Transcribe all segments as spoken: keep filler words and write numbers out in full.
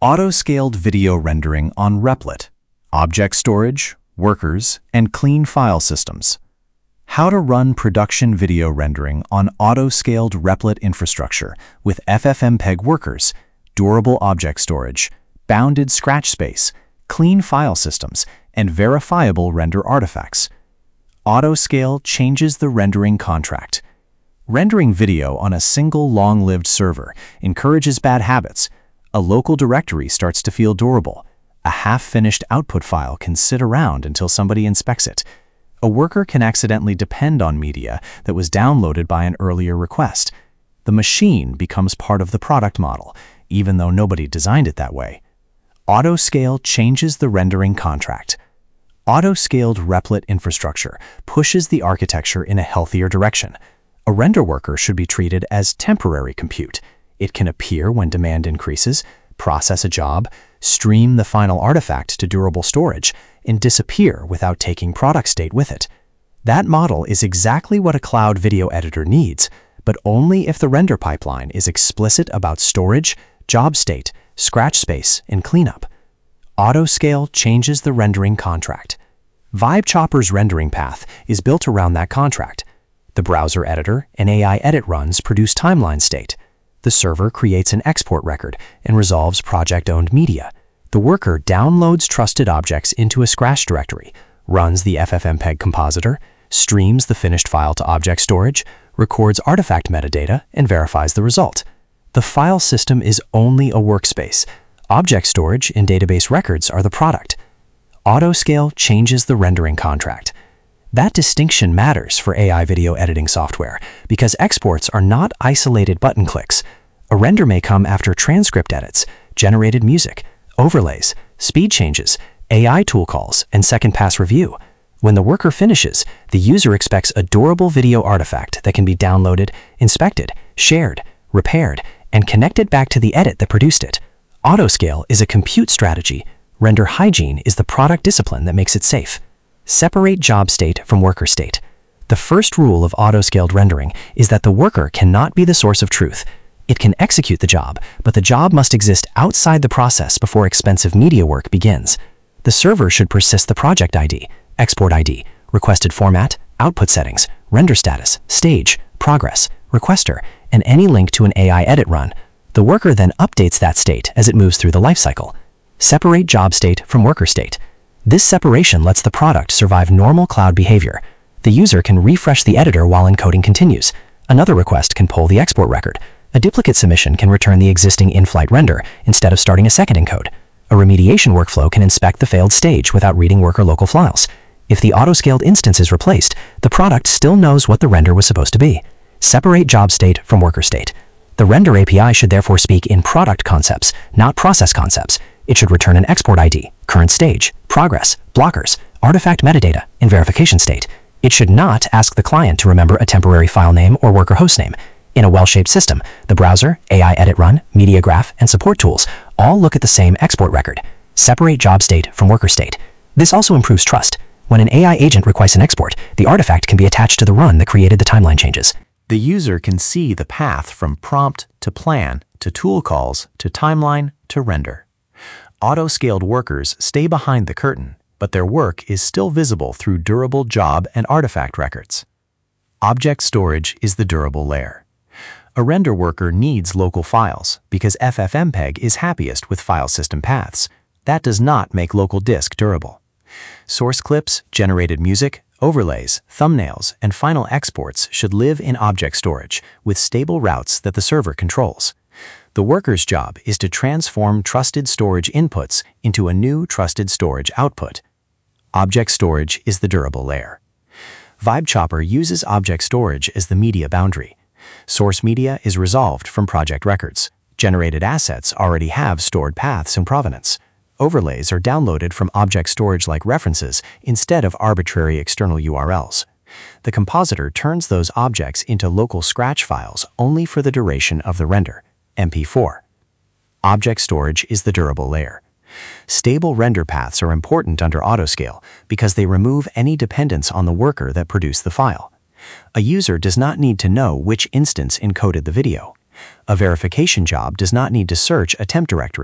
Auto-scaled video rendering on Replit, object storage, workers, and clean file systems. How to run production video rendering on auto-scaled Replit infrastructure with FFmpeg workers, durable object storage, bounded scratch space, clean file systems, and verifiable render artifacts. Autoscale changes the rendering contract. Rendering video on a single long-lived server encourages bad habits. A local directory starts to feel durable. A half-finished output file can sit around until somebody inspects it. A worker can accidentally depend on media that was downloaded by an earlier request. The machine becomes part of the product model, even though nobody designed it that way. Autoscale changes the rendering contract. Auto-scaled Replit infrastructure pushes the architecture in a healthier direction. A render worker should be treated as temporary compute. It can appear when demand increases, process a job, stream the final artifact to durable storage, and disappear without taking product state with it. That model is exactly what a cloud video editor needs, but only if the render pipeline is explicit about storage, job state, scratch space, and cleanup. Autoscale changes the rendering contract. VibeChopper's rendering path is built around that contract. The browser editor and A I edit runs produce timeline state. The server creates an export record and resolves project-owned media. The worker downloads trusted objects into a scratch directory, runs the FFmpeg compositor, streams the finished file to object storage, records artifact metadata, and verifies the result. The file system is only a workspace. Object storage and database records are the product. Autoscale changes the rendering contract. That distinction matters for A I video editing software because exports are not isolated button clicks. A render may come after transcript edits, generated music, overlays, speed changes, A I tool calls, and second-pass review. When the worker finishes, the user expects a durable video artifact that can be downloaded, inspected, shared, repaired, and connected back to the edit that produced it. Autoscale is a compute strategy. Render hygiene is the product discipline that makes it safe. Separate job state from worker state. The first rule of autoscaled rendering is that the worker cannot be the source of truth. It can execute the job, but the job must exist outside the process before expensive media work begins. The server should persist the project I D, export I D, requested format, output settings, render status, stage, progress, requester, and any link to an A I edit run. The worker then updates that state as it moves through the lifecycle. Separate job state from worker state. This separation lets the product survive normal cloud behavior. The user can refresh the editor while encoding continues. Another request can pull the export record. A duplicate submission can return the existing in-flight render instead of starting a second encode. A remediation workflow can inspect the failed stage without reading worker local files. If the autoscaled instance is replaced, the product still knows what the render was supposed to be. Separate job state from worker state. The render A P I should therefore speak in product concepts, not process concepts. It should return an export I D, current stage, progress, blockers, artifact metadata, and verification state. It should not ask the client to remember a temporary file name or worker hostname. In a well-shaped system, the browser, A I edit run, media graph, and support tools all look at the same export record. Separate job state from worker state. This also improves trust. When an A I agent requests an export, the artifact can be attached to the run that created the timeline changes. The user can see the path from prompt to plan to tool calls to timeline to render. Auto-scaled workers stay behind the curtain, but their work is still visible through durable job and artifact records. Object storage is the durable layer. A render worker needs local files because FFmpeg is happiest with file system paths. That does not make local disk durable. Source clips, generated music, overlays, thumbnails, and final exports should live in object storage with stable routes that the server controls. The worker's job is to transform trusted storage inputs into a new trusted storage output. Object storage is the durable layer. VibeChopper uses object storage as the media boundary. Source media is resolved from project records. Generated assets already have stored paths and provenance. Overlays are downloaded from object storage like references instead of arbitrary external U R Ls. The compositor turns those objects into local scratch files only for the duration of the render. M P four. Object storage is the durable layer. Stable render paths are important under autoscale because they remove any dependence on the worker that produced the file. A user does not need to know which instance encoded the video. A verification job does not need to search a temp directory.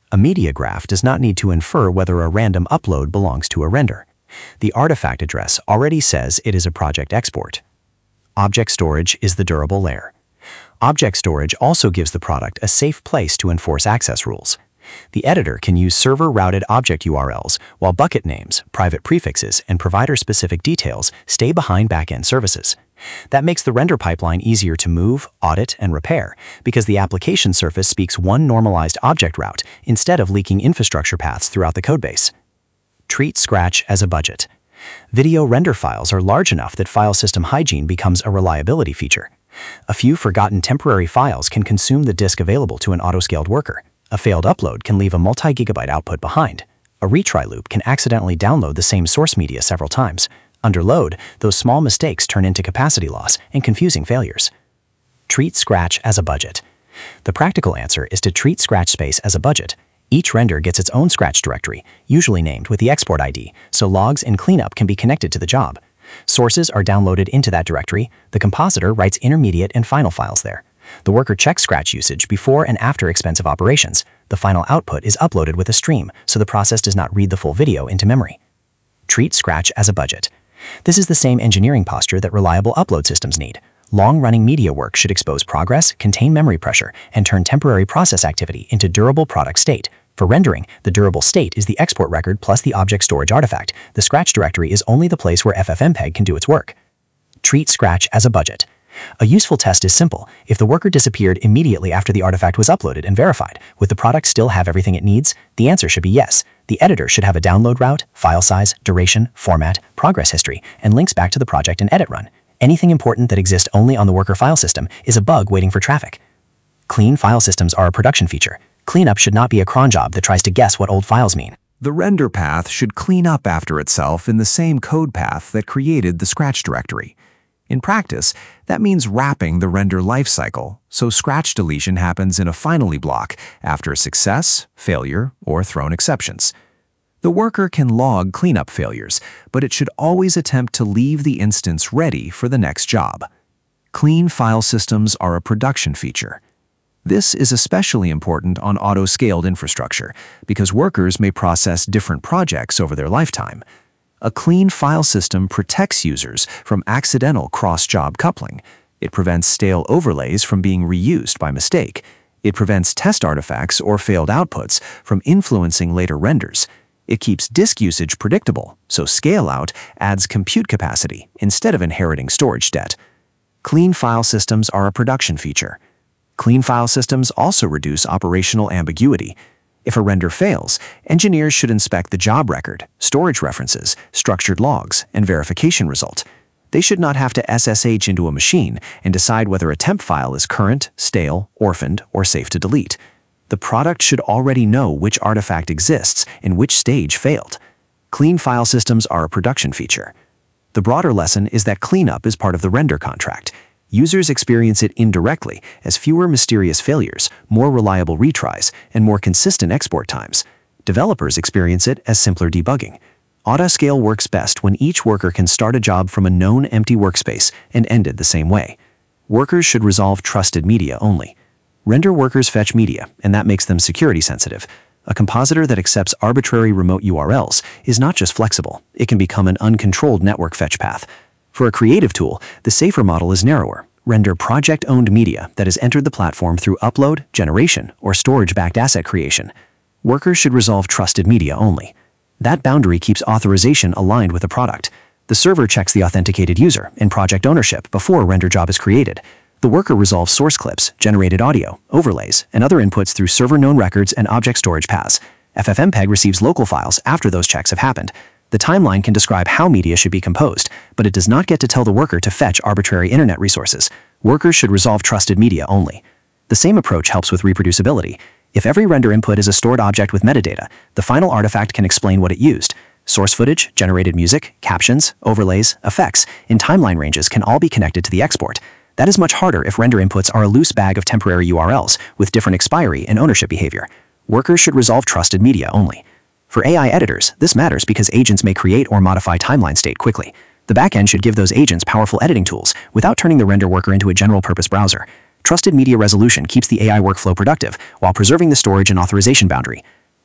A media graph does not need to infer whether a random upload belongs to a render. The artifact address already says it is a project export. Object storage is the durable layer. Object storage also gives the product a safe place to enforce access rules. The editor can use server-routed object U R Ls, while bucket names, private prefixes, and provider-specific details stay behind backend services. That makes the render pipeline easier to move, audit, and repair, because the application surface speaks one normalized object route instead of leaking infrastructure paths throughout the codebase. Treat Scratch as a budget. Video render files are large enough that file system hygiene becomes a reliability feature. A few forgotten temporary files can consume the disk available to an auto-scaled worker. A failed upload can leave a multi-gigabyte output behind. A retry loop can accidentally download the same source media several times. Under load, those small mistakes turn into capacity loss and confusing failures. Treat Scratch as a budget. The practical answer is to treat Scratch space as a budget. Each render gets its own Scratch directory, usually named with the export I D, so logs and cleanup can be connected to the job. Sources are downloaded into that directory. The compositor writes intermediate and final files there. The worker checks Scratch usage before and after expensive operations. The final output is uploaded with a stream, so the process does not read the full video into memory. Treat Scratch as a budget. This is the same engineering posture that reliable upload systems need. Long-running media work should expose progress, contain memory pressure, and turn temporary process activity into durable product state. For rendering, the durable state is the export record plus the object storage artifact. The Scratch directory is only the place where FFmpeg can do its work. Treat Scratch as a budget. A useful test is simple. If the worker disappeared immediately after the artifact was uploaded and verified, would the product still have everything it needs? The answer should be yes. The editor should have a download route, file size, duration, format, progress history, and links back to the project and edit run. Anything important that exists only on the worker file system is a bug waiting for traffic. Clean file systems are a production feature. Cleanup should not be a cron job that tries to guess what old files mean. The render path should clean up after itself in the same code path that created the Scratch directory. In practice, that means wrapping the render lifecycle, so Scratch deletion happens in a finally block after success, failure, or thrown exceptions. The worker can log cleanup failures, but it should always attempt to leave the instance ready for the next job. Clean file systems are a production feature. This is especially important on auto-scaled infrastructure because workers may process different projects over their lifetime. A clean file system protects users from accidental cross-job coupling. It prevents stale overlays from being reused by mistake. It prevents test artifacts or failed outputs from influencing later renders. It keeps disk usage predictable, so scale-out adds compute capacity instead of inheriting storage debt. Clean file systems are a production feature. Clean file systems also reduce operational ambiguity. If a render fails, engineers should inspect the job record, storage references, structured logs, and verification result. They should not have to S S H into a machine and decide whether a temp file is current, stale, orphaned, or safe to delete. The product should already know which artifact exists and which stage failed. Clean file systems are a production feature. The broader lesson is that cleanup is part of the render contract. Users experience it indirectly as fewer mysterious failures, more reliable retries, and more consistent export times. Developers experience it as simpler debugging. Autoscale works best when each worker can start a job from a known empty workspace and end it the same way. Workers should resolve trusted media only. Render workers fetch media, and that makes them security sensitive. A compositor that accepts arbitrary remote U R Ls is not just flexible, it can become an uncontrolled network fetch path. For a creative tool, the safer model is narrower. Render project-owned media that has entered the platform through upload, generation, or storage-backed asset creation. Workers should resolve trusted media only. That boundary keeps authorization aligned with the product. The server checks the authenticated user and project ownership before a render job is created. The worker resolves source clips, generated audio, overlays, and other inputs through server-known records and object storage paths. FFmpeg receives local files after those checks have happened. The timeline can describe how media should be composed, but it does not get to tell the worker to fetch arbitrary internet resources. Workers should resolve trusted media only. The same approach helps with reproducibility. If every render input is a stored object with metadata, the final artifact can explain what it used. Source footage, generated music, captions, overlays, effects, and timeline ranges can all be connected to the export. That is much harder if render inputs are a loose bag of temporary U R Ls with different expiry and ownership behavior. Workers should resolve trusted media only. For A I editors, this matters because agents may create or modify timeline state quickly. The backend should give those agents powerful editing tools without turning the render worker into a general-purpose browser. Trusted media resolution keeps the A I workflow productive while preserving the storage and authorization boundary.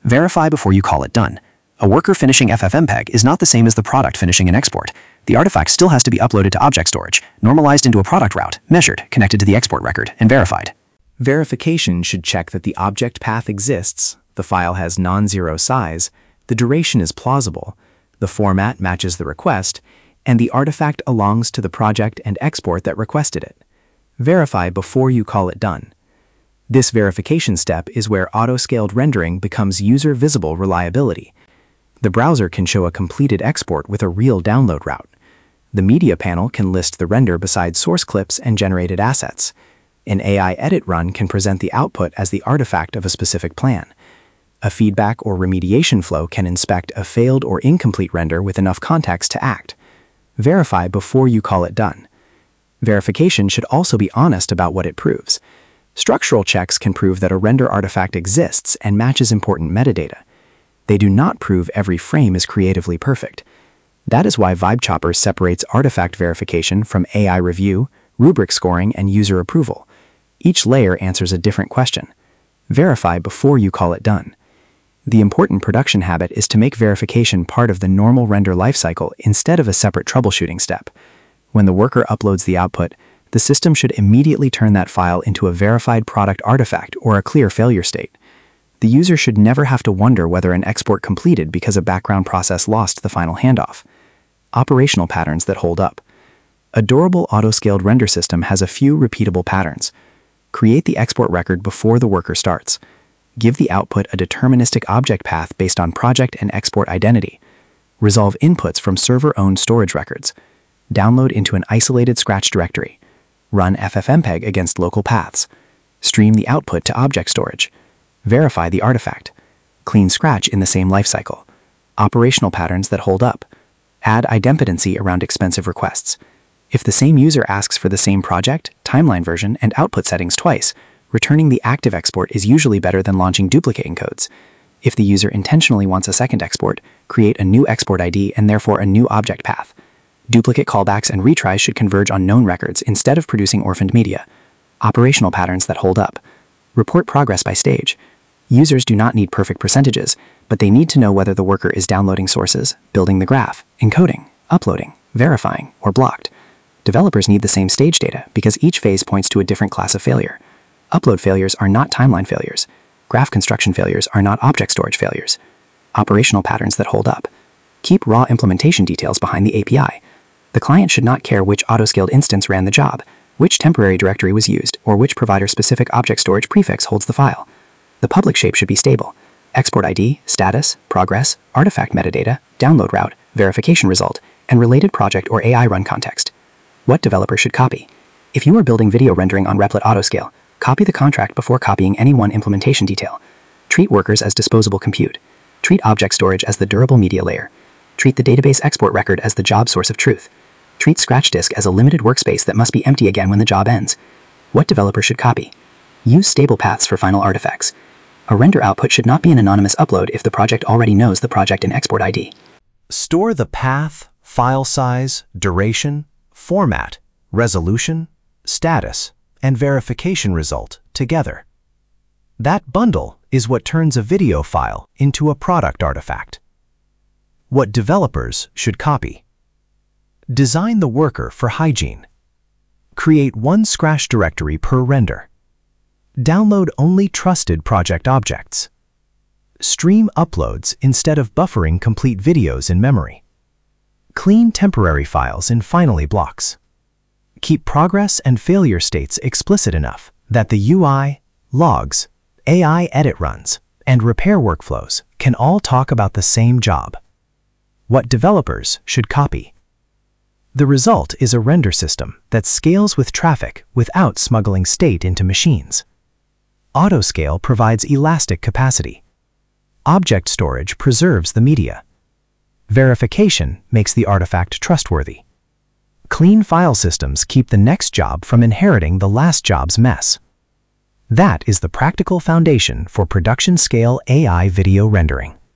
Verify before you call it done. A worker finishing F F mpeg is not the same as the product finishing an export. The artifact still has to be uploaded to object storage, normalized into a product route, measured, connected to the export record, and verified. Verification should check that the object path exists, the file has non-zero size, the duration is plausible, the format matches the request, and the artifact belongs to the project and export that requested it. Verify before you call it done. This verification step is where auto-scaled rendering becomes user-visible reliability. The browser can show a completed export with a real download route. The media panel can list the render beside source clips and generated assets. An A I edit run can present the output as the artifact of a specific plan. A feedback or remediation flow can inspect a failed or incomplete render with enough context to act. Verify before you call it done. Verification should also be honest about what it proves. Structural checks can prove that a render artifact exists and matches important metadata. They do not prove every frame is creatively perfect. That is why VibeChopper separates artifact verification from A I review, rubric scoring, and user approval. Each layer answers a different question. Verify before you call it done. The important production habit is to make verification part of the normal render lifecycle instead of a separate troubleshooting step. When the worker uploads the output, the system should immediately turn that file into a verified product artifact or a clear failure state. The user should never have to wonder whether an export completed because a background process lost the final handoff. Operational patterns that hold up. A durable auto-scaled render system has a few repeatable patterns. Create the export record before the worker starts. Give the output a deterministic object path based on project and export identity. Resolve inputs from server-owned storage records. Download into an isolated Scratch directory. Run F F mpeg against local paths. Stream the output to object storage. Verify the artifact. Clean Scratch in the same lifecycle. Operational patterns that hold up. Add idempotency around expensive requests. If the same user asks for the same project, timeline version, and output settings twice, returning the active export is usually better than launching duplicate encodes. If the user intentionally wants a second export, create a new export I D and therefore a new object path. Duplicate callbacks and retries should converge on known records instead of producing orphaned media. Operational patterns that hold up. Report progress by stage. Users do not need perfect percentages, but they need to know whether the worker is downloading sources, building the graph, encoding, uploading, verifying, or blocked. Developers need the same stage data because each phase points to a different class of failure. Upload failures are not timeline failures. Graph construction failures are not object storage failures. Operational patterns that hold up. Keep raw implementation details behind the A P I. The client should not care which auto-scaled instance ran the job, which temporary directory was used, or which provider-specific object storage prefix holds the file. The public shape should be stable. Export I D, status, progress, artifact metadata, download route, verification result, and related project or A I run context. What developer should copy? If you are building video rendering on Replit Autoscale, copy the contract before copying any one implementation detail. Treat workers as disposable compute. Treat object storage as the durable media layer. Treat the database export record as the job source of truth. Treat Scratch Disk as a limited workspace that must be empty again when the job ends. What developer should copy? Use stable paths for final artifacts. A render output should not be an anonymous upload if the project already knows the project and export I D. Store the path, file size, duration, format, resolution, status, and verification result together. That bundle is what turns a video file into a product artifact. What developers should copy. Design the worker for hygiene. Create one Scratch directory per render. Download only trusted project objects. Stream uploads instead of buffering complete videos in memory. Clean temporary files in finally blocks. Keep progress and failure states explicit enough that the U I, logs, A I edit runs, and repair workflows can all talk about the same job. What developers should copy. The result is a render system that scales with traffic without smuggling state into machines. Autoscale provides elastic capacity. Object storage preserves the media. Verification makes the artifact trustworthy. Clean file systems keep the next job from inheriting the last job's mess. That is the practical foundation for production-scale A I video rendering.